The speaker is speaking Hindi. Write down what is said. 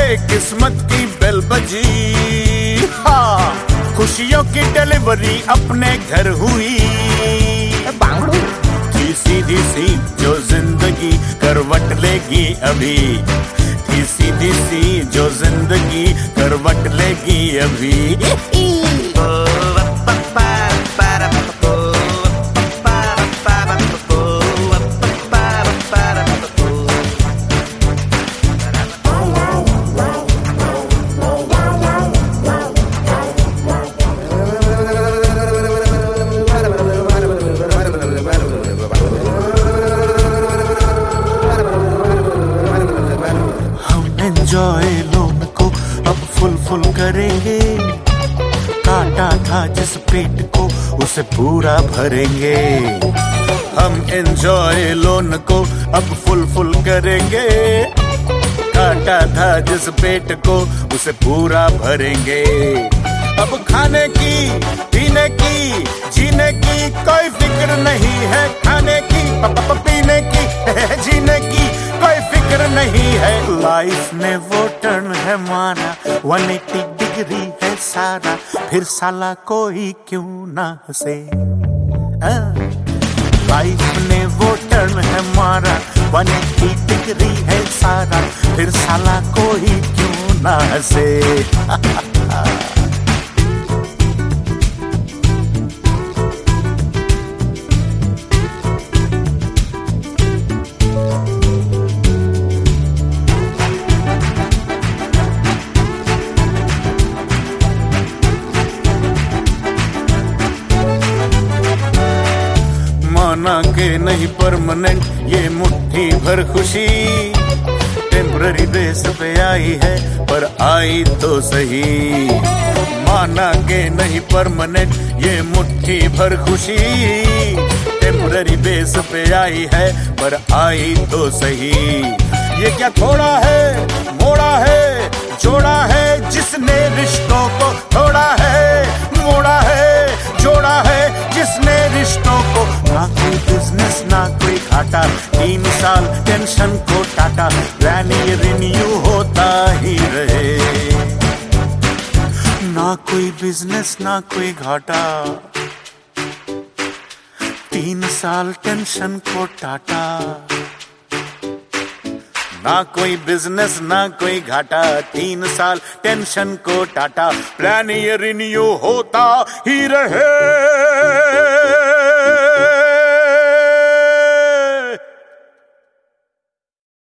किस्मत की बेल बजी, हाँ खुशियों की डिलीवरी अपने घर हुई। थी सीधी सी जो जिंदगी करवट लेगी अभी, थी सीधी सी जो जिंदगी करवट लेगी अभी। एंजॉय लोन को अब फुल करेंगे, काटा था जिस पेट को उसे पूरा भरेंगे। हम एंजॉय लोन को अब फुल करेंगे, काटा था जिस पेट को उसे पूरा भरेंगे। अब खाने की पीने की जीने की कोई फिक्र नहीं है, खाने की पीने की जीने की कोई फिक्र नहीं है। लाइफ में वो टर्न है मारा 180 डिग्री है सारा, फिर साला कोई क्यों ना हंसे। लाइफ ने वो टर्न है मारा 180 डिग्री है सारा, फिर साला कोई क्यों ना हंसे। माना के नहीं परमानेंट ये मुट्ठी भर खुशी, टेम्पररी बेस पे आई है पर आई तो सही। माना के नहीं परमानेंट ये मुट्ठी भर खुशी, टेम्पररी बेस पे आई है पर आई तो सही। ये क्या थोड़ा है मोड़ा है जोड़ा है, जिसने रिश्तों को तोड़ा है मोड़ा है जोड़ा है, जिसने रिश्तों को। ना कोई बिजनेस ना कोई घाटा, 3 साल टेंशन को टाटा, प्लान ये रिन्यू होता ही रहे। ना कोई बिजनेस ना कोई घाटा, 3 साल टेंशन को टाटा। ना कोई बिजनेस ना कोई घाटा, 3 साल टेंशन को टाटा, प्लान ये रिन्यू होता ही रहे।